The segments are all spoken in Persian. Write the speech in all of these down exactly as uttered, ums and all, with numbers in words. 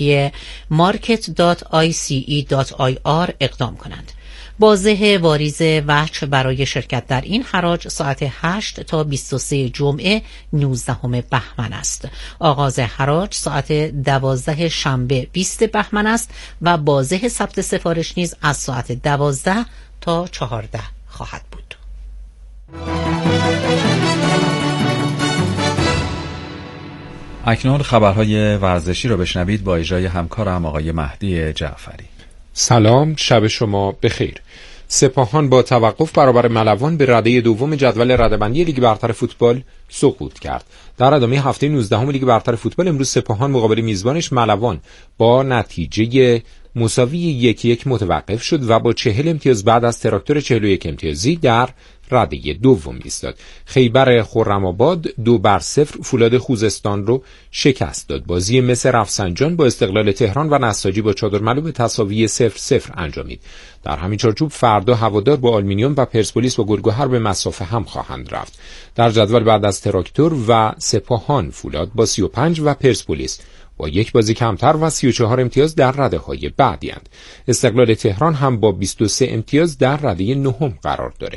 اینترنتی مارکت دات آی سی ای دات آی آر اقدام کنند. بازه واریز وجه برای شرکت در این حراج ساعت هشت تا بیست و سه جمعه نوزدهم بهمن است. آغاز حراج ساعت دوازده شنبه بیست بهمن است و بازه ثبت سفارش نیز از ساعت دوازده تا چهارده خواهد بود. اکنون خبرهای ورزشی را بشنوید با اجرای همکارم آقای مهدی جعفری. سلام، شب شما بخیر. سپاهان با توقف برابر ملوان به رده دوم جدول رده‌بندی لیگ برتر فوتبال سقوط کرد. در ادامه هفته نوزدهم لیگ برتر فوتبال امروز سپاهان مقابل میزبانش ملوان با نتیجه مساوی یک یک متوقف شد و با چهل امتیاز بعد از تراکتور چهل و یک امتیازی در رده دوم ایستاد. خیبر خرم‌آباد دو بر صفر فولاد خوزستان رو شکست داد. بازی مس رفسنجان با استقلال تهران و نساجی با چادرملو به تساوی صفر صفر انجامید. در همین چارچوب فردا هوادار با آلومینیوم و پرسپولیس با گلگهر به مسافه هم خواهند رفت. در جدول بعد از تراکتور و سپاهان فولاد با سی و پنج و پرسپولیس با یک بازی کمتر و سی و چهار امتیاز در رده‌های بعدی‌اند. استقلال تهران هم با بیست و سه امتیاز در رده نهم قرار داره.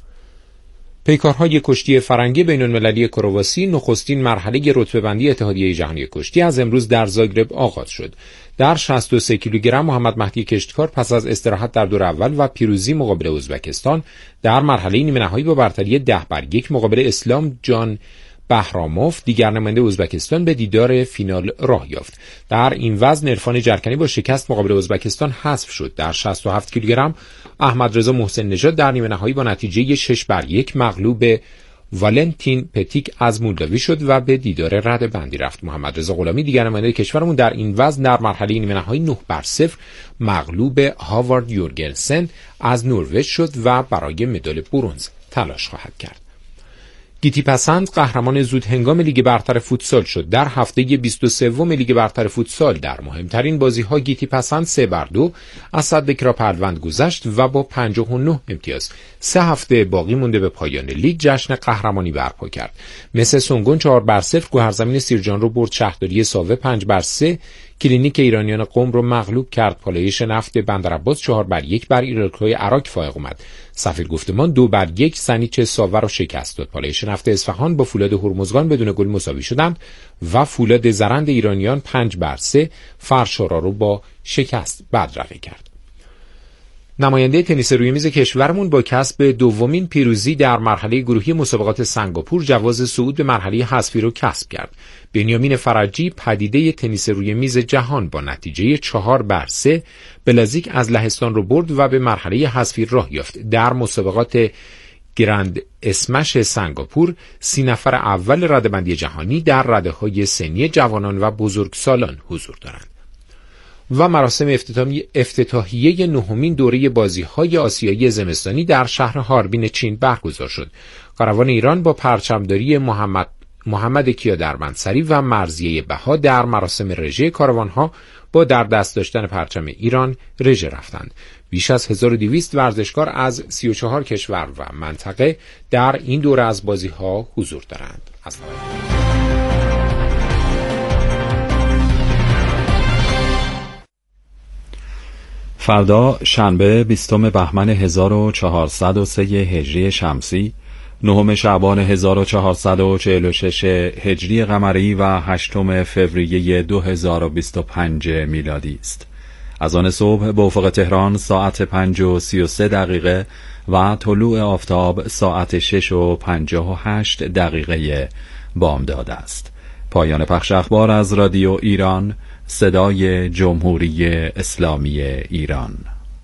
پیکارهای کشتی فرنگی بین‌المللی کرواسی نخستین مرحله رتبه‌بندی اتحادیه جهانی کشتی از امروز در زاگرب آغاز شد. در شصت و سه کیلوگرم محمد مهدی کشتکار پس از استراحت در دور اول و پیروزی مقابل ازبکستان در مرحله نیمه نهایی با برتری ده بر یک مقابل اسلام جان بهراموف دیگر نماینده ازبکستان به دیدار فینال راه یافت. در این وزن عرفان جرکنی با شکست مقابل ازبکستان حذف شد. در شصت و هفت کیلوگرم احمد رضا محسن نژاد در نیمه نهایی با نتیجه شش بر یک مغلوب والنتین پتیک از مولداوی شد و به دیدار رده‌بندی رفت. محمد رضا غلامی دیگر نماینده کشورمون در این وزن در مرحله نیمه نهایی نه بر صفر مغلوب هاوارد یورگنسن از نروژ شد و برای مدال برنز تلاش خواهد کرد. گیتی پسند قهرمان زود هنگام لیگ برتر فوتسال شد. در هفته بیست و سه لیگ برتر فوتسال در مهمترین بازی‌ها گیتی پسند سه بر دو از صدرکرا پلوند گذشت و با پنجاه و نه امتیاز سه هفته باقی مونده به پایان لیگ جشن قهرمانی برپا کرد. مثل سونگون چهار بر صفر گوهرزمین سیرجان رو برد. شهرداری ساوه پنج بر سه کلینیک ایرانیان قم رو مغلوب کرد. پالایش نفت بندرعباس چهار بر یک بر ایرانکوی عراق فائق اومد. سفیر گفتمان دو بر یک سنیچ ساوه رو شکست داد. پالایش نفت اصفهان با فولاد هرمزگان بدون گل مساوی شدند و فولاد زرند ایرانیان پنج بر سه فرشارا رو با شکست بدرقه کرد. نماینده تنیس روی میز کشورمون با کسب دومین پیروزی در مرحله گروهی مسابقات سنگاپور جواز صعود به مرحله حذفی رو کسب کرد. بنیامین فرجی پدیده تنیس روی میز جهان با نتیجه چهار بر سه بلژیک از لهستان رو برد و به مرحله حذفی راه یافت. در مسابقات گرند اسمش سنگاپور سی نفر اول رده‌بندی جهانی در رده‌های سنی جوانان و بزرگسالان حضور دارند. و مراسم افتتاحیه افتتاحیه نهمین دوره بازی‌های آسیایی زمستانی در شهر هاربین چین برگزار شد. کاروان ایران با پرچمداری محمد محمد کیادرمنصری و مرضیه بها در مراسم رژه کاروان‌ها با در دست داشتن پرچم ایران رژه رفتند. بیش از هزار و دویست ورزشکار از سی و چهار کشور و منطقه در این دوره از بازی‌ها حضور دارند. فردا شنبه بیستم بهمن هزار و چهارصد و سه هجری شمسی، نهم شعبان هزار و چهارصد و چهل و شش هجری قمری و هشتم فوریه دو هزار و بیست و پنج میلادی است. از آن صبح به افق تهران ساعت پنج و سی و سه دقیقه و طلوع آفتاب ساعت شش و پنجاه و هشت دقیقه بامداد است. پایان پخش اخبار از رادیو ایران، صدای جمهوری اسلامی ایران.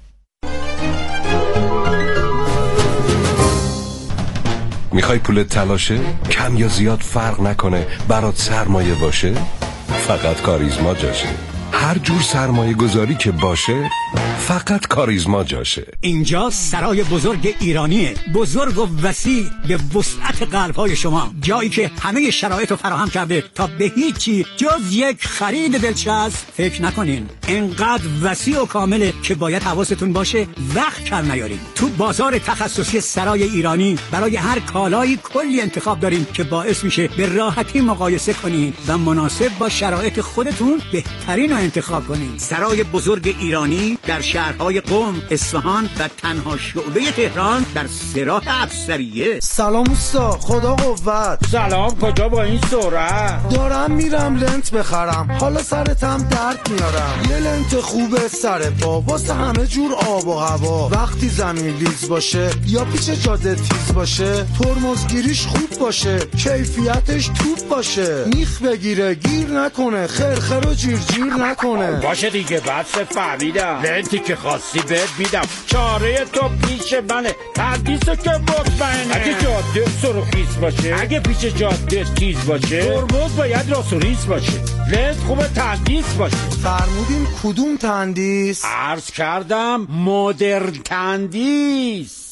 میخوای پولت تلاشه؟ کم یا زیاد فرق نکنه، برات سرمایه باشه؟ فقط کاریزما جاشه. هر جور سرمایه گذاری که باشه فقط کاریزما جاشه. اینجا سرای بزرگ ایرانیه، بزرگ و وسیع به وسعت قلب‌های شما، جایی که همه شرایط رو فراهم کرده تا به هیچی جز یک خرید دلچسب فکر نکنین. اینقدر وسیع و کامله که باید حواستون باشه وقت کم نیارین. تو بازار تخصصی سرای ایرانی برای هر کالایی کلی انتخاب داریم که باعث میشه به راحتی مقایسه کنین و مناسب با شرایط خودتون بهترین رو انتخاب کنین. سرای بزرگ ایرانی در شهرهای قم، اصفهان و تنها شعبه تهران در سراح افسریه. سلام اوستا، خدا قوت. سلام، کجا با این سرعت؟ دارم میرم لنت بخرم، حالا سرتم درد میارم. یه لنت خوبه سر پا واسه همه جور آب و هوا. وقتی زمین لیز باشه یا پیچ جاده تیز باشه، ترمزگیریش خوب باشه، کیفیتش توپ باشه، میخ بگیره گیر نکنه، خرخر و جیر جیر نکنه. باشه دیگه، بس فهمیدم. لنتی که خواستی بهت میدم، چاره تو پیش منه، تردیسو که مطمئنه. اگه جاده سرخیز باشه، اگه پیچ جاده تیز باشه، ترمز باید راست و ریز باشه، لنت خوبه تندیس باشه. فرمودین کدوم تندیس؟ عرض کردم مدرن تندیس.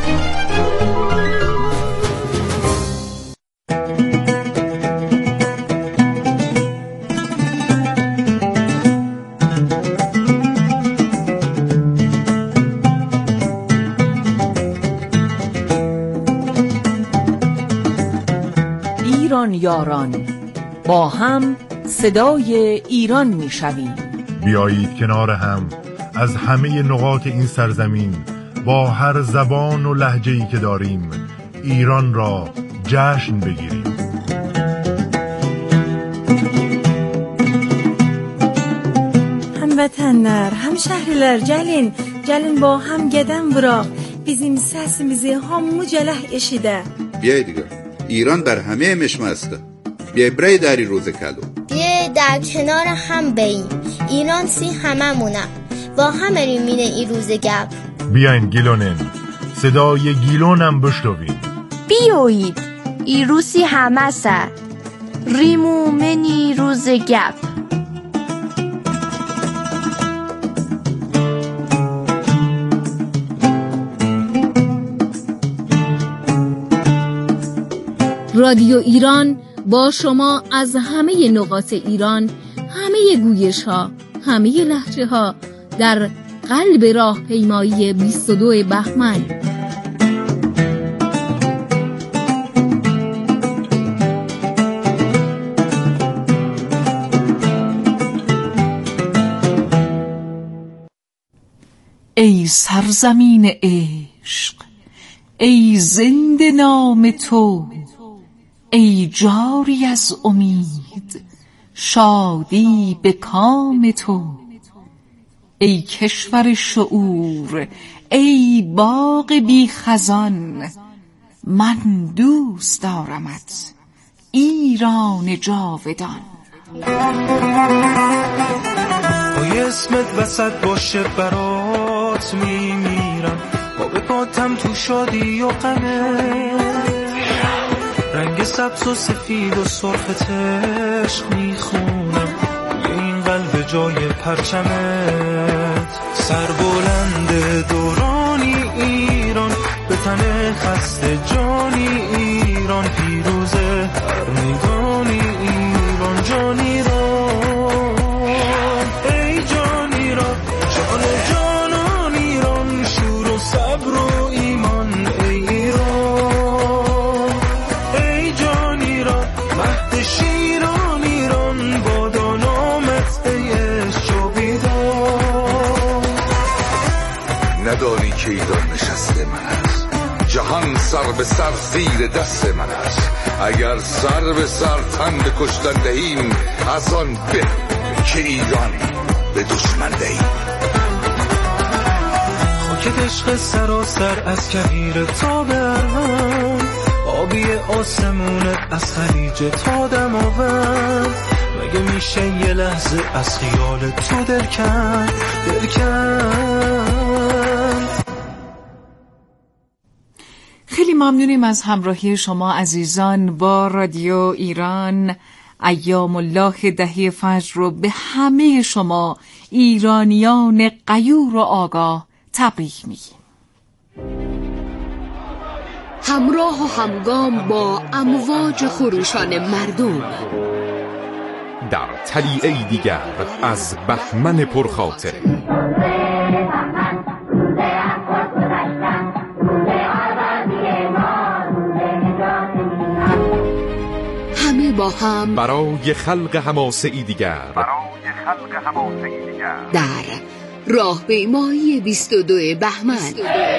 ایران یاران، با هم صدای ایران میشویم. بیایید کنار هم از همه نقاط این سرزمین با هر زبان و لهجه‌ای که داریم ایران را جشن بگیریم. Hamvatanlar, hamşehriler gelin, gelin با هم گدن براق. Bizim sesimizi hammucalah eşide. بیایید دیگه، ایران بر همه مشمسته. بیای برای داری روز کلو. بیای در کنار هم باییم. ایران سی همه مونه. با هم بریم مینه ای روز گپ. بیاین گیلونن، صدای گیلونم بشنوین. بیایید، ای روسی همه سر. ریمو منی روز گپ. رادیو ایران با شما از همه نقاط ایران، همه گویش ها، همه لهجه ها در قلب راهپیمایی بیست و دو بهمن. ای سرزمین عشق، ای زنده نام تو، ای جاری از امید، شادی به کام تو. ای کشور شعور، ای باغ بی خزان، من دوست دارمت ایران جاودان. پای اسمت وسط باشه برات میمیرم، با به پاتم تو شادی و غمه، رنگ سبز و سفید و سرخ عشق میخونم این قلب جای پرچمت. سربلند دورانی ایران، به تن خسته جانی ایران، پیروزه هر میدانی ایران، جان ایران، ای جان ایران، جان جانان ایران، شور و صبر و ایمان، ای ایران، ای جان ایران، مهد شیران ایران، بادا نامت ای عشق و بیدار. نداری که ایران نشسته من است، جهان سر به سر زیر دست من است. اگر سر به سر تن به کشتن دهیم، از آن به که ایران به دشمن دهیم. خاک عشق سراسر از کویر تا به ارمن، آبی آسمونت از خلیج تا دماوند. مگه میشه یه لحظه از خیال تو دل کن دل کن. خیلی ممنونیم از همراهی شما عزیزان با رادیو ایران ایام الله دهه فجر رو به همه شما ایرانیان غیور و آگاه تبریک میگیم. همراه و همگام با امواج خروشان مردم در طلیعه‌ای دیگر از بهمن پرخاطره، همه با هم برای خلق حماسه‌ای دیگر در راهپیمایی بیست و دو بهمن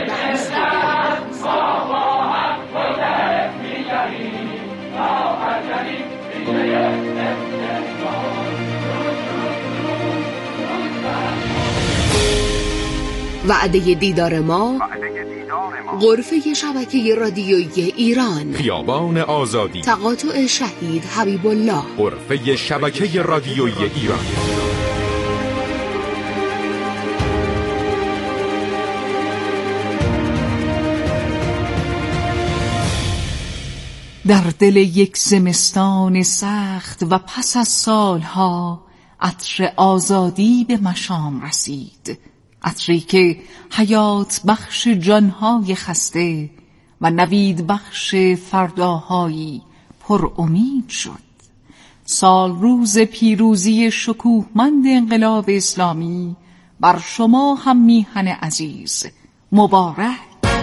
وعده دیدار ما غرفه شبکه رادیویی ایران، خیابان آزادی، تقاطع شهید حبیب الله، غرفه شبکه رادیویی ایران. در دل یک زمستان سخت و پس از سالها عطر آزادی به مشام رسید، عطری که حیات بخش جانهای خسته و نوید بخش فرداهایی پر امید شد. سال روز پیروزی شکوهمند انقلاب اسلامی بر شما هم میهن عزیز مبارک.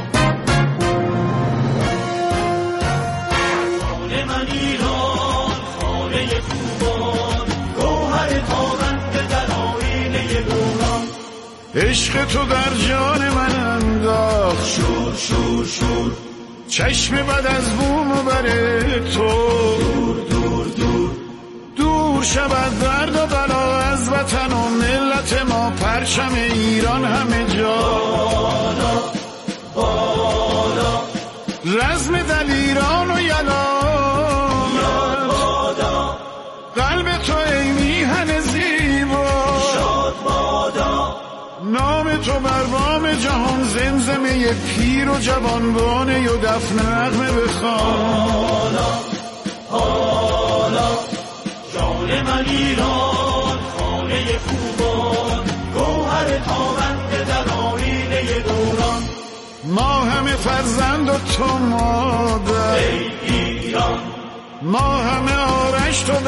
عشق تو در جان من انداخت شور شور شور، چشم بد از بوم و بره تو دور دور دور دور شود درد و بلا از وطن و ملت ما، پرچم ایران همه جا بالا بالا، رزم دلیران و یلا قلب تو ای میهن زیبا شاد بادا، نام تو بر بام جهان زمزمه پیر و جوانبانه و دف نغمه بخوان. حالا جان من ایران، خانه خوبان، گوهر تابنده در آیینه دوران، ما همه فرزند و تو مادر ای ایران، ما همه آرش تو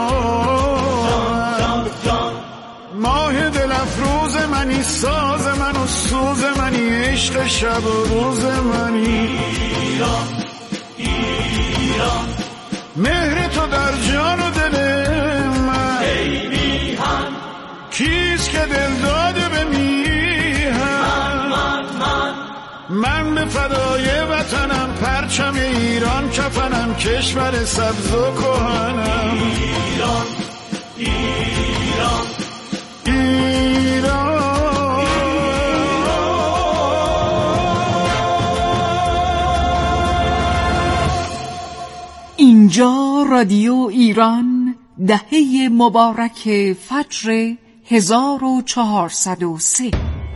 دماد جان جان، ماه دل افروز منی، ساز من و سوز منی، عشق شب و روز منی ایران ایران، مهر تو در جان و دل من ای میهن، کیست که دل داده به میهن من من من به فدای وطنم، پرچم ایران کفنم، کشور سبز و کهنم ایران ایران ایران. اینجا رادیو ایران، دهه مبارک فجر هزار و چهارصد و سه.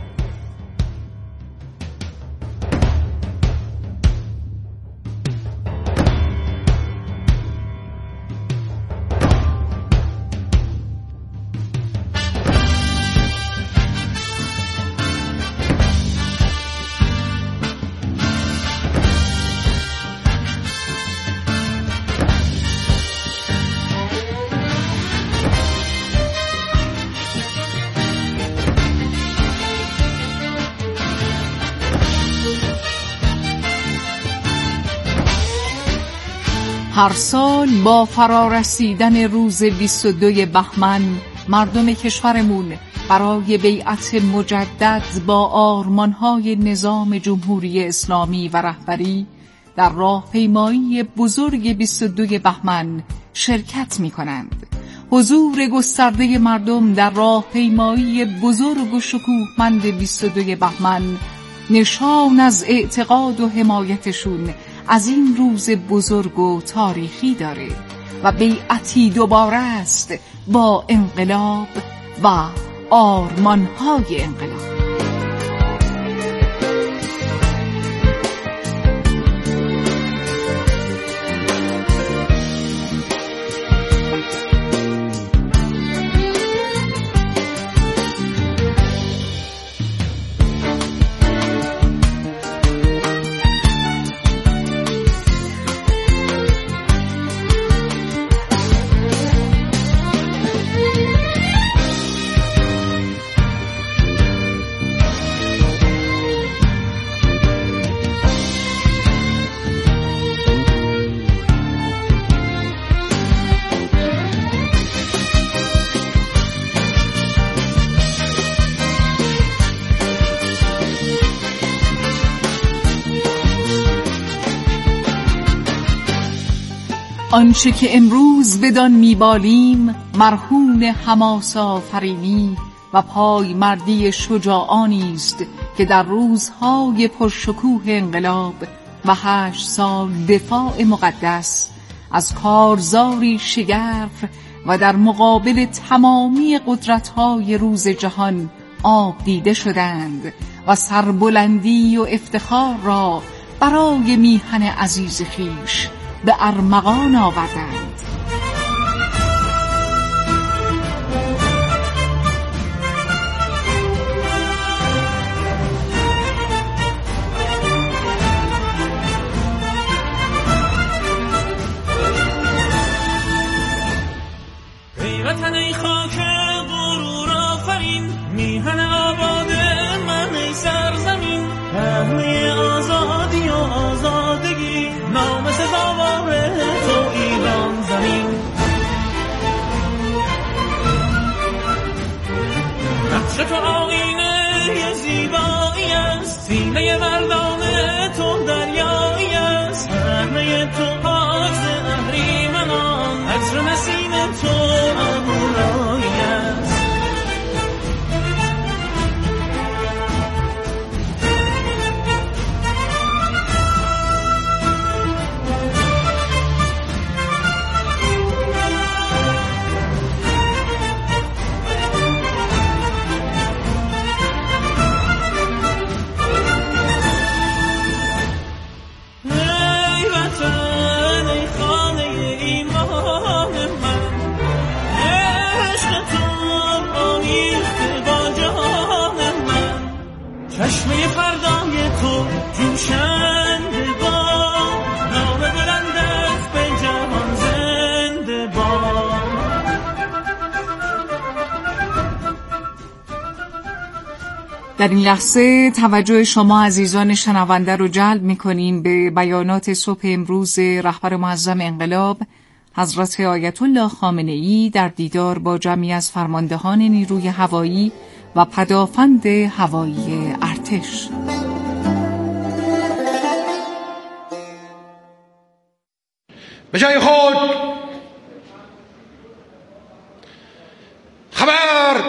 هر سال با فرارسیدن روز بیست و دو بهمن مردم کشورمون برای بیعت مجدد با آرمانهای نظام جمهوری اسلامی و رهبری در راهپیمایی بزرگ بیست و دو بهمن شرکت می کنند. حضور گسترده مردم در راهپیمایی بزرگ و شکوهمند بیست و دو بهمن نشان از اعتقاد و حمایتشون از این روز بزرگ و تاریخی داره و بیعتی دوباره است با انقلاب و آرمانهای انقلاب. آنچه که امروز بدان میبالیم مرهون حماس آفرینی و پای مردی شجاعانی است که در روزهای پرشکوه انقلاب و هشت سال دفاع مقدس از کارزاری شگرف و در مقابل تمامی قدرت‌های روز جهان آب دیده شدند و سربلندی و افتخار را برای میهن عزیز خویش به ارمغان آوردند. ای وطن ای خاک غرور آفرین، میهن آباد من ای سرزمین، پهنه آزادی و آزادگی، نام سزاوار تو ایران زمین. نقش تو آیینه زیبایی است، سینه مردان تو دریایی است، پهنه تو پاک ز اهریمنان، عطر نسیم تو ابرهایی است. چشمه فردای تو جوشنده باد، نام بلندت به جهان زنده باد. در این لحظه توجه شما عزیزان شنونده رو جلب می‌کنیم به بیانات صبح امروز رهبر معظم انقلاب حضرت آیت الله خامنه‌ای در دیدار با جمعی از فرماندهان نیروی هوایی و پدافند هوایی ارتش. به جای خود خبر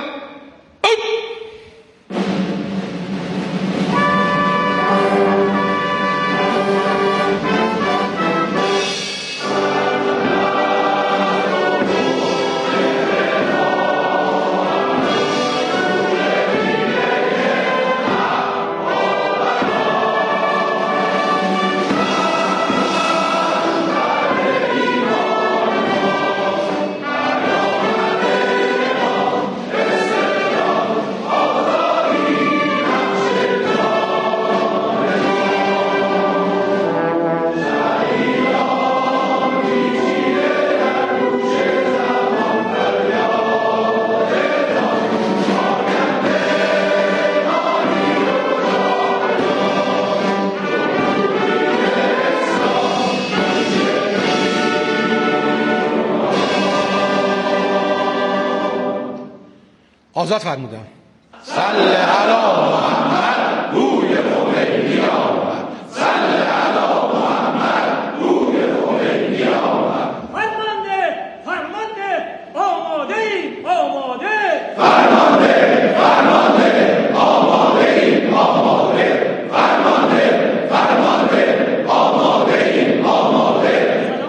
آزاد فرمودم. صل علی محمد روی خمینی آمد، صل علی محمد روی خمینی آمد. فرمانده فرمانده آماده ایم آماده، فرمانده فرمانده آماده ایم آماده، فرمانده فرمانده آماده ایم آماده.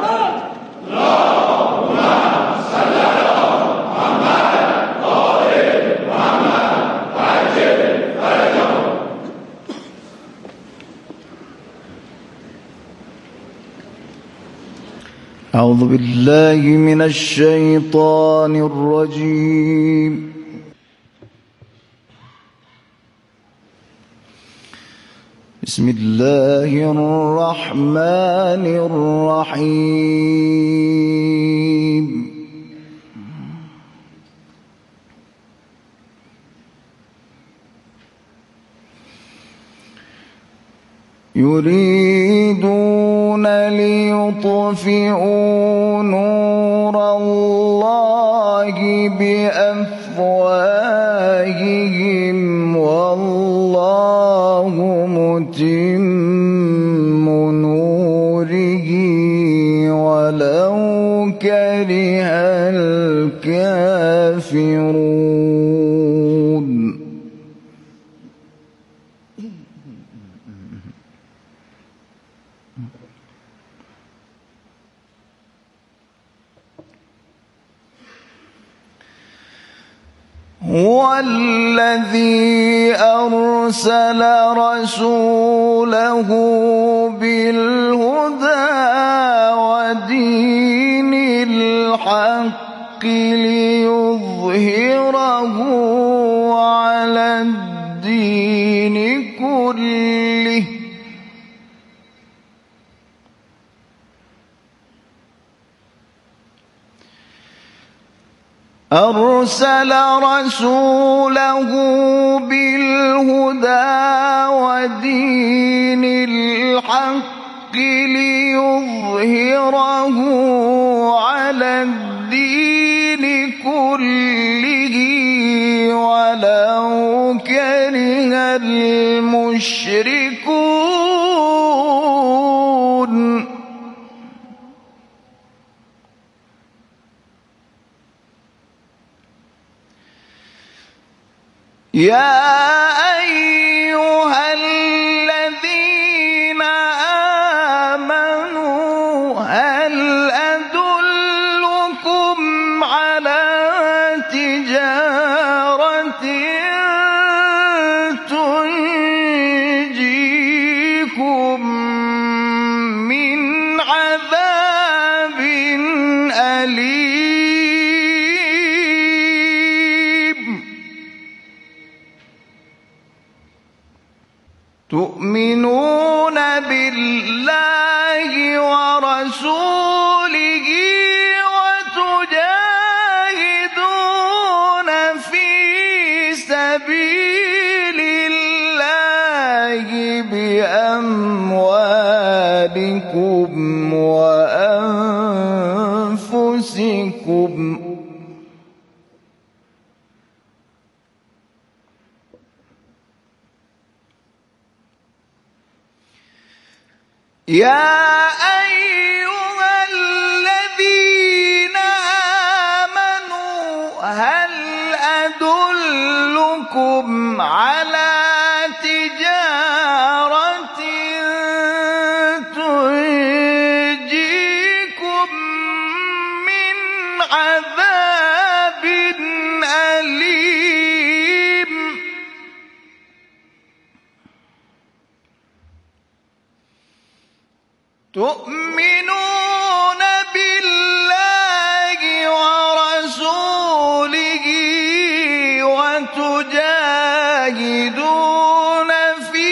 أعوذ بالله من الشيطان الرجيم. بسم الله الرحمن الرحيم. يريدون ليطفئوا نور الله بأفواههم والله متم نوره ولو الكافرون. هو الذي أرسل رسوله بالهدى ودين الحق ليظهره على الدين كله أرسل رسوله بالهدى ودين الحق ليظهره على الدين كله ولو كره المشركون. يا أيها الذين آمنوا هل أدلكم على تجارة تنجيكم من عذاب أليم تؤمنون بالله ورسوله وتجاهدون في سبيل الله بأموالكم وأنفسكم. يا أيها الذين آمنوا هل أدلكم على تجارة تنجيكم من عذاب أليم تؤمنون بالله ورسوله وتجاهدون في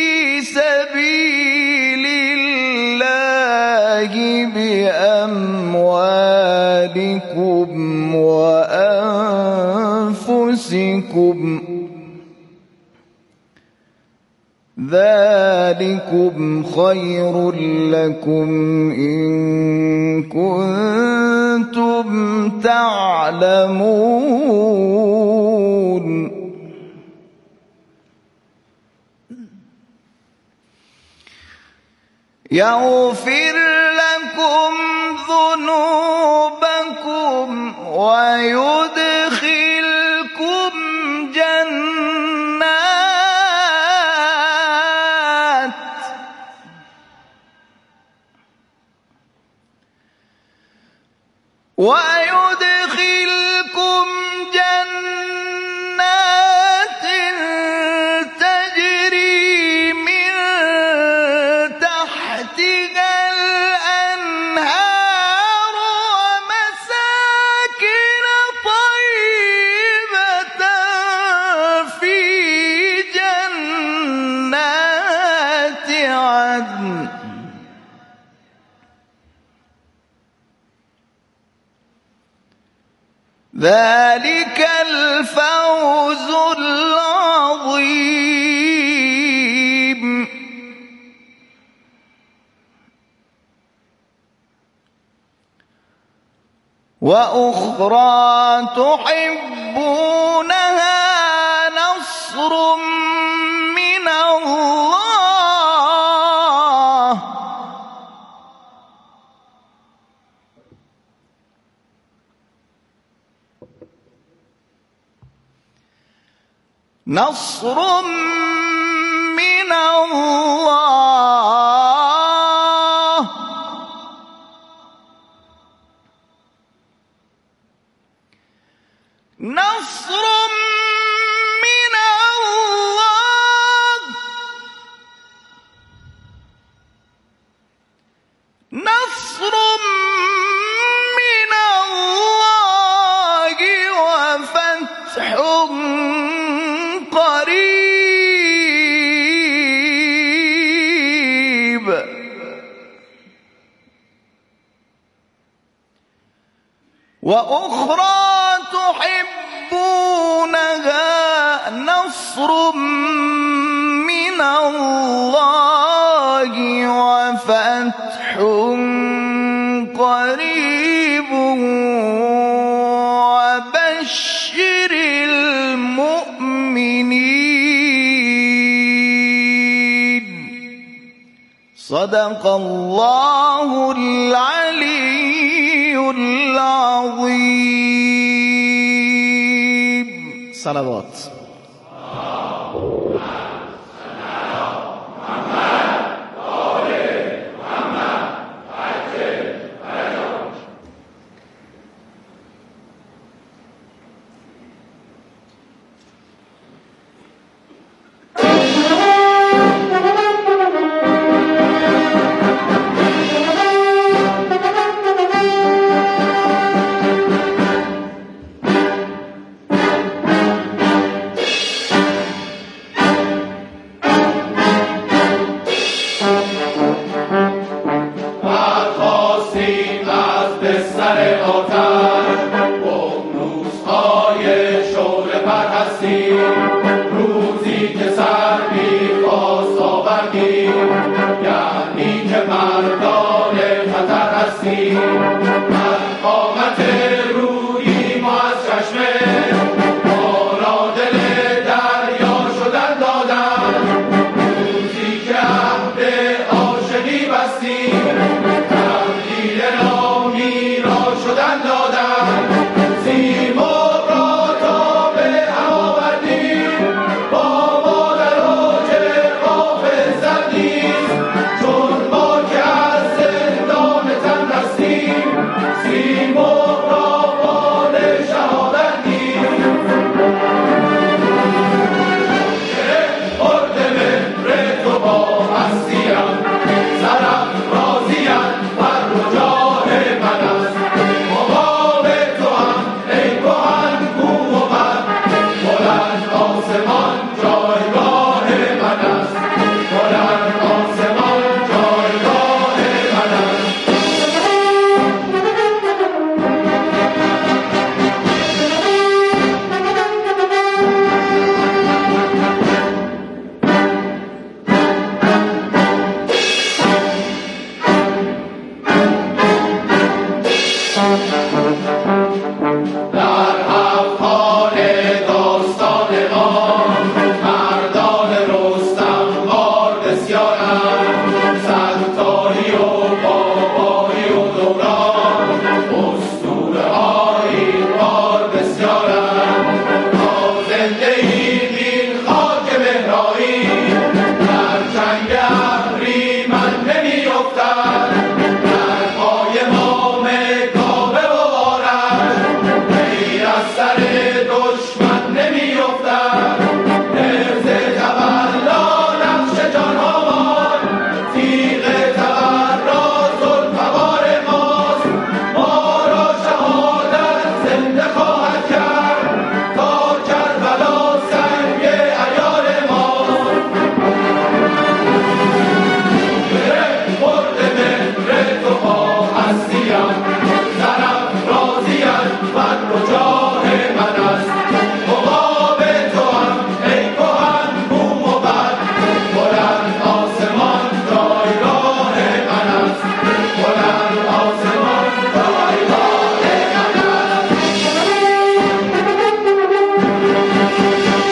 سبيل الله بأموالكم وأنفسكم ذلكم خير لكم إن كنتم تعلمون. يغفر لكم ذنوبكم ويدخلكم جنات ويدخلكم جنات تجري من تحتها الأنهار ومساكن طيبة في جنات عدن ذلك الفوز العظيم. وأخرى تحبونها نصر من الله نصر من الله نصر من الله نصر من الله وفتح قريب وأخرى تحبونها نصر من الله وفتح قريب وبشر المؤمنين صدق الله العلي العظيم. صلوات. در افغان داستان ما